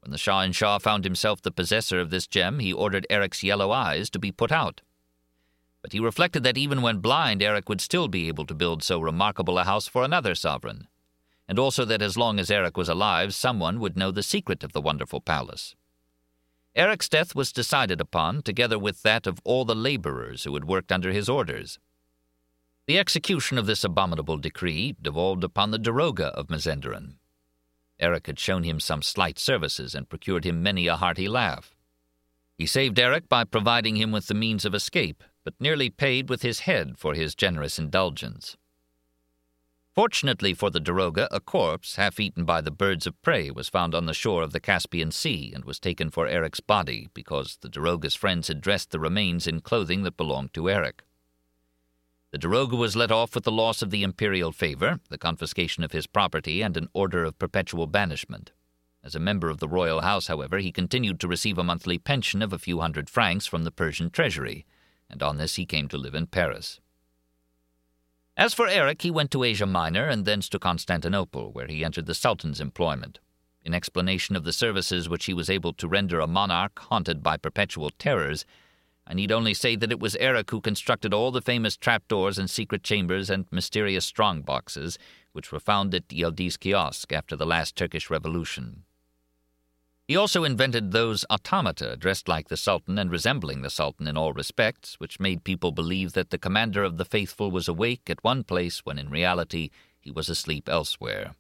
When the Shah-in-Shah found himself the possessor of this gem, he ordered Eric's yellow eyes to be put out. But he reflected that even when blind, Eric would still be able to build so remarkable a house for another sovereign, and also that as long as Eric was alive, someone would know the secret of the wonderful palace. Eric's death was decided upon, together with that of all the laborers who had worked under his orders. The execution of this abominable decree devolved upon the Daroga of Mazenderan. Eric had shown him some slight services and procured him many a hearty laugh. He saved Eric by providing him with the means of escape, but nearly paid with his head for his generous indulgence. Fortunately for the Daroga, a corpse, half eaten by the birds of prey, was found on the shore of the Caspian Sea and was taken for Eric's body because the Daroga's friends had dressed the remains in clothing that belonged to Eric. The Daroga was let off with the loss of the imperial favor, the confiscation of his property, and an order of perpetual banishment. As a member of the royal house, however, he continued to receive a monthly pension of a few hundred francs from the Persian treasury, and on this he came to live in Paris. As for Eric, he went to Asia Minor and thence to Constantinople, where he entered the Sultan's employment. In explanation of the services which he was able to render a monarch haunted by perpetual terrors, I need only say that it was Eric who constructed all the famous trapdoors and secret chambers and mysterious strong-boxes which were found at Yildiz Kiosk after the last Turkish Revolution. He also invented those automata dressed like the Sultan and resembling the Sultan in all respects, which made people believe that the commander of the faithful was awake at one place when in reality he was asleep elsewhere.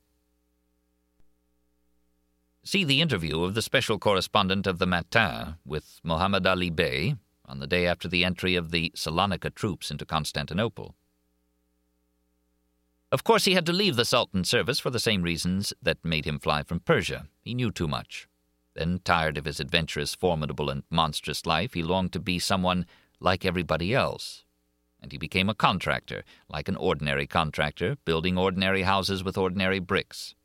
See the interview of the special correspondent of the Matin with Mohammed Ali Bey on the day after the entry of the Salonika troops into Constantinople. Of course, he had to leave the Sultan's service for the same reasons that made him fly from Persia. He knew too much. Then, tired of his adventurous, formidable, and monstrous life, he longed to be someone like everybody else. And he became a contractor, like an ordinary contractor, building ordinary houses with ordinary bricks.